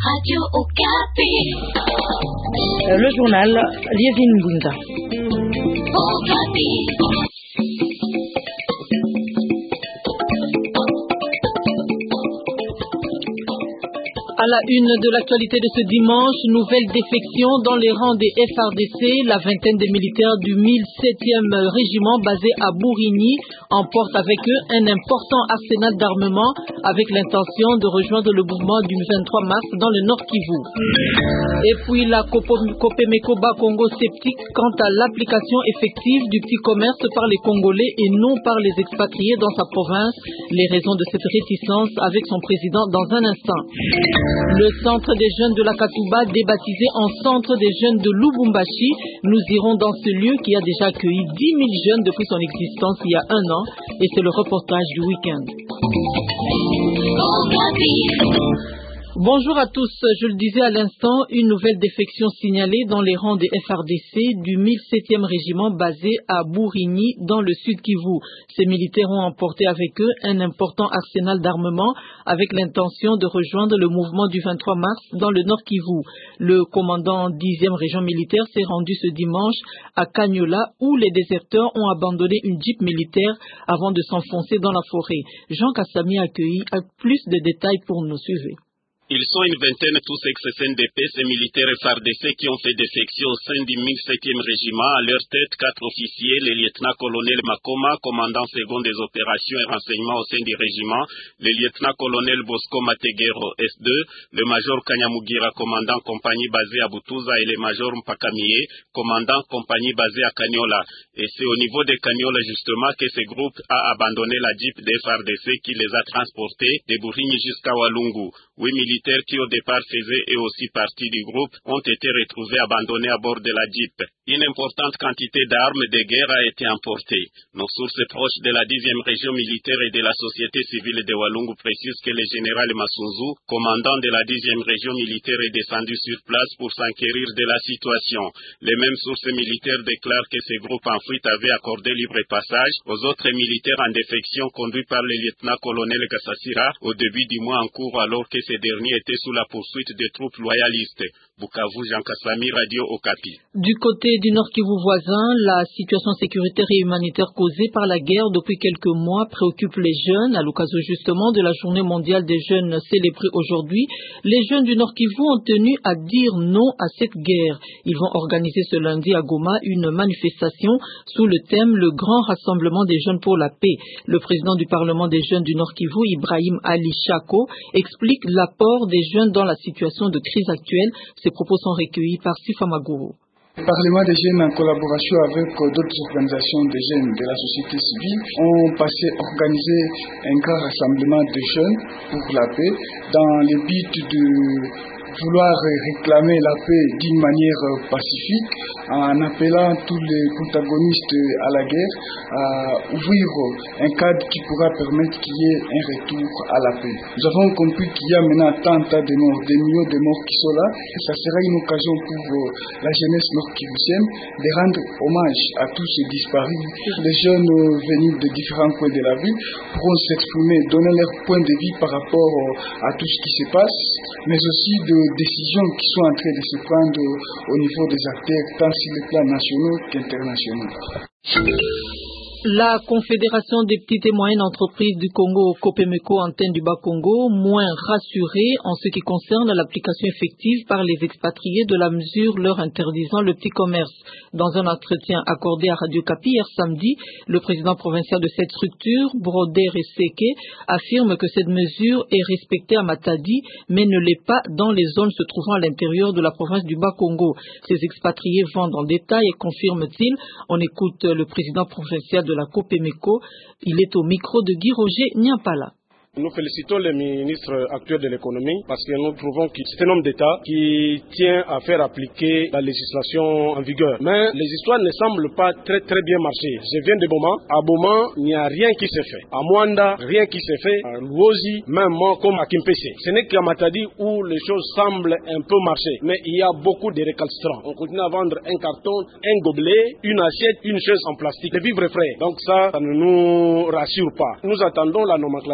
Radio Okapi. Le journal Lievin Bunda. Okapi. À la une de l'actualité de ce dimanche, nouvelle défection dans les rangs des FARDC. La vingtaine de militaires du 1007e régiment basé à Bourigny emportent avec eux un important arsenal d'armement avec l'intention de rejoindre le mouvement du 23 mars dans le Nord Kivu. Et puis la Copemeco Bas-Congo sceptique quant à l'application effective du petit commerce par les Congolais et non par les expatriés dans sa province. Les raisons de cette réticence avec son président dans un instant. Le centre des jeunes de la Katouba, débaptisé en centre des jeunes de Lubumbashi. Nous irons dans ce lieu qui a déjà accueilli 10 000 jeunes depuis son existence il y a un an. Et c'est le reportage du week-end. Bonjour à tous, je le disais à l'instant, une nouvelle défection signalée dans les rangs des FARDC du 1007e régiment basé à Bourigny dans le sud Kivu. Ces militaires ont emporté avec eux un important arsenal d'armement avec l'intention de rejoindre le mouvement du 23 mars dans le nord Kivu. Le commandant 10e région militaire s'est rendu ce dimanche à Kanyola où les déserteurs ont abandonné une jeep militaire avant de s'enfoncer dans la forêt. Jean Kassami a accueilli plus de détails pour nous suivre. Ils sont une vingtaine, tous ex-SNDP, ces militaires FARDC qui ont fait défection au sein du 1007e régiment. À leur tête, 4 officiers, le lieutenant-colonel Makoma, commandant second des opérations et renseignements au sein du régiment, le lieutenant-colonel Bosco Mateguero, S2, le major Kanyamugira, commandant compagnie basée à Butuza, et le major Mpakamie, commandant compagnie basée à Kanyola. Et c'est au niveau de Kanyola, justement, que ce groupe a abandonné la jeep des FARDC qui les a transportés de Bourigny jusqu'à Walungu. 8 militaires qui au départ faisaient eux aussi partie du groupe ont été retrouvés abandonnés à bord de la jeep. Une importante quantité d'armes de guerre a été emportée. Nos sources proches de la 10e région militaire et de la société civile de Walungu précisent que le général Masunzu, commandant de la 10e région militaire, est descendu sur place pour s'enquérir de la situation. Les mêmes sources militaires déclarent que ce groupe en fuite avait accordé libre passage aux autres militaires en défection conduits par le lieutenant-colonel Gassasira au début du mois en cours alors que ces derniers étaient sous la poursuite des troupes loyalistes. Bukavu, Jean Kassami, Radio Okapi. Du côté du Nord Kivu voisin, la situation sécuritaire et humanitaire causée par la guerre depuis quelques mois préoccupe les jeunes. À l'occasion justement de la journée mondiale des jeunes célébrée aujourd'hui, les jeunes du Nord Kivu ont tenu à dire non à cette guerre. Ils vont organiser ce lundi à Goma une manifestation sous le thème Le Grand Rassemblement des jeunes pour la paix. Le président du Parlement des jeunes du Nord Kivu, Ibrahim Ali Chako, explique l'apport des jeunes dans la situation de crise actuelle. Ces propos sont recueillis par Sifa Maguru. Le Parlement des jeunes, en collaboration avec d'autres organisations des jeunes de la société civile, ont organisé un grand rassemblement de jeunes pour la paix dans le but de vouloir réclamer la paix d'une manière pacifique en appelant tous les protagonistes à la guerre à ouvrir un cadre qui pourra permettre qu'il y ait un retour à la paix. Nous avons compris qu'il y a maintenant tant de morts, des millions de morts qui sont là, et ça sera une occasion pour la jeunesse nord-kivusienne de rendre hommage à tous ces disparus. Les jeunes venus de différents coins de la ville pourront s'exprimer, donner leur point de vue par rapport à tout ce qui se passe, mais aussi de décisions qui sont en train de se prendre au niveau des acteurs, tant sur les plans nationaux qu'internationaux. La Confédération des petites et moyennes entreprises du Congo, Copemeco, antenne du Bas-Congo, moins rassurée en ce qui concerne l'application effective par les expatriés de la mesure leur interdisant le petit commerce. Dans un entretien accordé à Radio Okapi hier samedi, le président provincial de cette structure, Broder Eseke, affirme que cette mesure est respectée à Matadi, mais ne l'est pas dans les zones se trouvant à l'intérieur de la province du Bas-Congo. Ces expatriés vendent en détail et confirment-ils. On écoute le président provincial de la Copemeco, il est au micro de Guy Roger Niampala. Nous félicitons le ministre actuel de l'économie parce que nous trouvons que c'est un homme d'État qui tient à faire appliquer la législation en vigueur. Mais les histoires ne semblent pas très bien marcher. Je viens de Boma. À Boma, il n'y a rien qui s'est fait. À Mwanda, rien qui s'est fait. À Luozi, même comme à Kimpese. Ce n'est qu'à Matadi où les choses semblent un peu marcher. Mais il y a beaucoup de récalcitrants. On continue à vendre un carton, un gobelet, une assiette, une chaise en plastique. Les vivres frais. Donc ça ne nous rassure pas. Nous attendons la nomenclature du ministre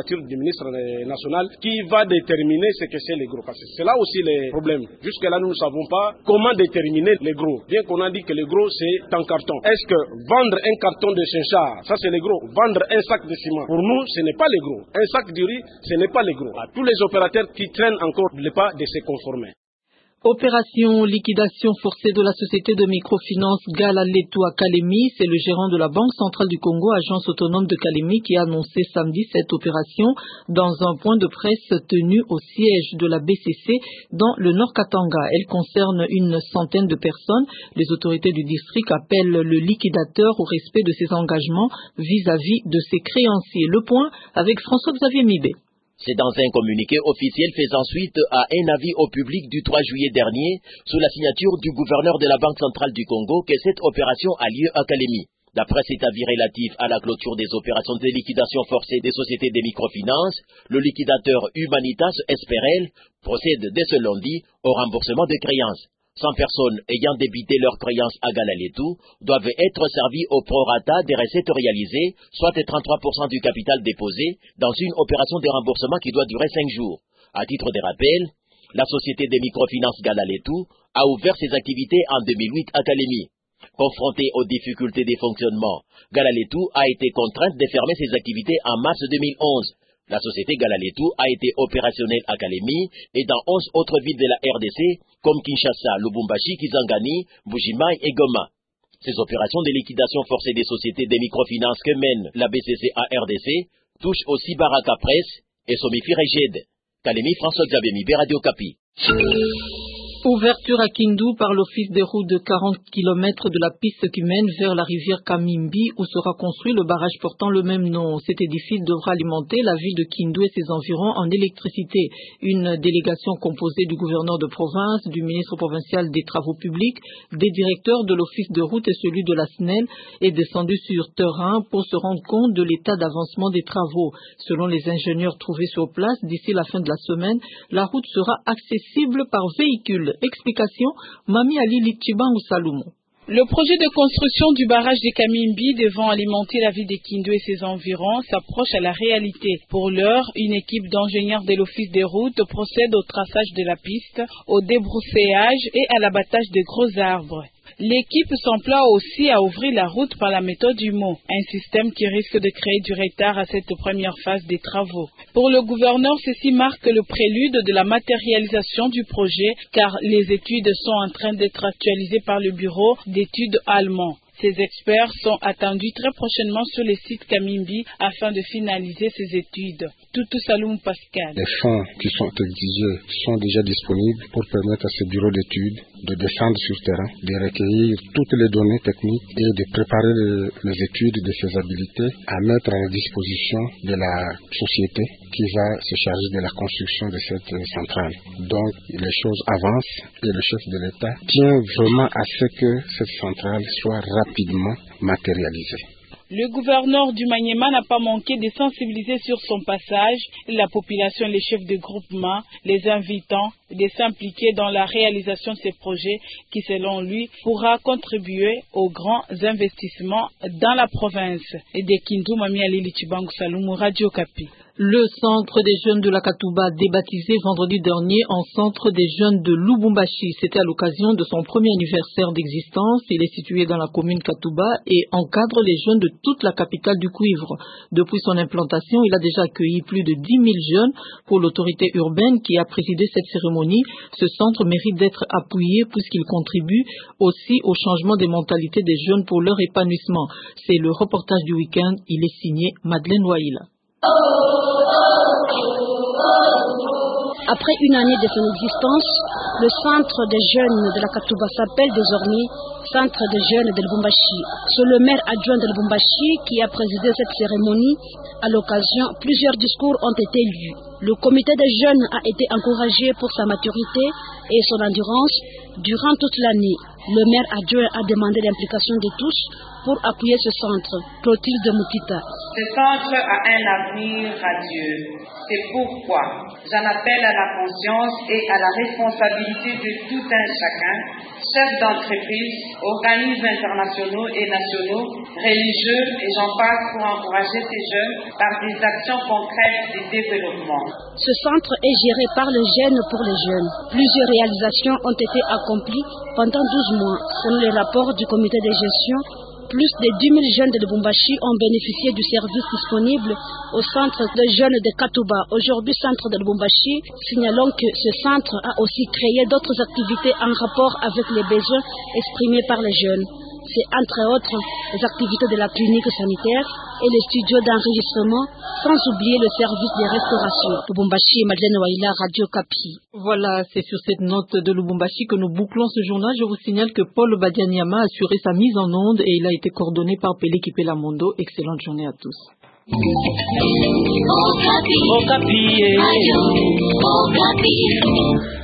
ministre national qui va déterminer ce que c'est les gros. Parce que c'est là aussi le problème. Jusque-là, nous ne savons pas comment déterminer les gros. Bien qu'on a dit que les gros, c'est en carton. Est-ce que vendre un carton de Chinchard, ça c'est les gros. Vendre un sac de ciment, pour nous, ce n'est pas les gros. Un sac de riz, ce n'est pas les gros. À tous les opérateurs qui traînent encore le pas de se conformer. Opération liquidation forcée de la société de microfinance Galaletou à Kalemi, c'est le gérant de la Banque centrale du Congo, agence autonome de Kalemi, qui a annoncé samedi cette opération dans un point de presse tenu au siège de la BCC dans le Nord Katanga. Elle concerne une centaine de personnes. Les autorités du district appellent le liquidateur au respect de ses engagements vis-à-vis de ses créanciers. Le point avec François-Xavier Mibé. C'est dans un communiqué officiel faisant suite à un avis au public du 3 juillet dernier, sous la signature du gouverneur de la Banque centrale du Congo, que cette opération a lieu à Kalemi. D'après cet avis relatif à la clôture des opérations de liquidation forcée des sociétés de microfinance, le liquidateur Humanitas Esperel procède dès ce lundi au remboursement des créances. 100 personnes ayant débité leurs créances à Galaletou doivent être servies au prorata des recettes réalisées, soit 33% du capital déposé, dans une opération de remboursement qui doit durer 5 jours. À titre de rappel, la société des microfinances Galaletou a ouvert ses activités en 2008 à Kalemi. Confrontée aux difficultés de fonctionnement, Galaletou a été contrainte de fermer ses activités en mars 2011. La société Galaletou a été opérationnelle à Kalemi et dans 11 autres villes de la RDC comme Kinshasa, Lubumbashi, Kisangani, Mbuji-Mayi et Goma. Ces opérations de liquidation forcée des sociétés de microfinances que mène la BCC à RDC touchent aussi Baraka Presse et Somifi Réged. Kalemi, François-Xavier Mibé, Radio Kapi. Ouverture à Kindu par l'office des routes de 40 km de la piste qui mène vers la rivière Kamimbi où sera construit le barrage portant le même nom. Cet édifice devra alimenter la ville de Kindu et ses environs en électricité. Une délégation composée du gouverneur de province, du ministre provincial des travaux publics, des directeurs de l'office de route et celui de la SNEL est descendue sur terrain pour se rendre compte de l'état d'avancement des travaux. Selon les ingénieurs trouvés sur place, d'ici la fin de la semaine, la route sera accessible par véhicule. Explication, Mami Ali Litchibangu Saloumou. Le projet de construction du barrage de Kamimbi devant alimenter la ville de Kindu et ses environs s'approche à la réalité. Pour l'heure, une équipe d'ingénieurs de l'office des routes procède au traçage de la piste, au débroussaillage et à l'abattage de gros arbres. L'équipe s'emploie aussi à ouvrir la route par la méthode du mot, un système qui risque de créer du retard à cette première phase des travaux. Pour le gouverneur, ceci marque le prélude de la matérialisation du projet, car les études sont en train d'être actualisées par le bureau d'études allemand. Ces experts sont attendus très prochainement sur le site Kamimbi afin de finaliser ces études. Toutou Saloum Pascal. Les fonds qui sont exigés sont déjà disponibles pour permettre à ce bureau d'études de descendre sur terrain, de recueillir toutes les données techniques et de préparer les études de faisabilité à mettre à la disposition de la société qui va se charger de la construction de cette centrale. Donc les choses avancent et le chef de l'État tient vraiment à ce que cette centrale soit rapidement matérialisée. Le gouverneur du Maniema n'a pas manqué de sensibiliser sur son passage la population et les chefs de groupement, les invitant de s'impliquer dans la réalisation de ces projets qui, selon lui, pourra contribuer aux grands investissements dans la province. Et de Kindu, Mami Ali Litchibangu Saloumou, Radio Kapi. Le centre des jeunes de la Katouba, débaptisé vendredi dernier en centre des jeunes de Lubumbashi. C'était à l'occasion de son premier anniversaire d'existence. Il est situé dans la commune Katouba et encadre les jeunes de toute la capitale du cuivre. Depuis son implantation, il a déjà accueilli plus de 10 000 jeunes. Pour l'autorité urbaine qui a présidé cette cérémonie, ce centre mérite d'être appuyé puisqu'il contribue aussi au changement des mentalités des jeunes pour leur épanouissement. C'est le reportage du week-end. Il est signé Madeleine Waïla. Après une année de son existence, le centre des jeunes de la Katouba s'appelle désormais Centre des jeunes de Lubumbashi. C'est le maire adjoint de Lubumbashi qui a présidé cette cérémonie. À l'occasion, plusieurs discours ont été lus. Le comité des jeunes a été encouragé pour sa maturité et son endurance durant toute l'année. Le maire adjoint a demandé l'implication de tous pour appuyer ce centre. Clotilde Moukita. Ce centre a un avenir radieux. C'est pourquoi j'en appelle à la conscience et à la responsabilité de tout un chacun, chefs d'entreprise, organismes internationaux et nationaux, religieux et j'en passe pour encourager ces jeunes par des actions concrètes de développement. Ce centre est géré par les jeunes pour les jeunes. Plusieurs réalisations ont été accomplies pendant 12 mois. Selon les rapports du comité de gestion, plus de 10 000 jeunes de Lubumbashi ont bénéficié du service disponible au centre de jeunes de Katouba, aujourd'hui centre de Lubumbashi. Signalons que ce centre a aussi créé d'autres activités en rapport avec les besoins exprimés par les jeunes. C'est entre autres les activités de la clinique sanitaire et les studios d'enregistrement, sans oublier le service de restauration. Lubumbashi, Madeleine Waila, Radio Kapi. Voilà, c'est sur cette note de Lubumbashi que nous bouclons ce journal. Je vous signale que Paul Badianyama a assuré sa mise en onde et il a été coordonné par Pelé Kipelamondo. Excellente journée à tous. Okapi.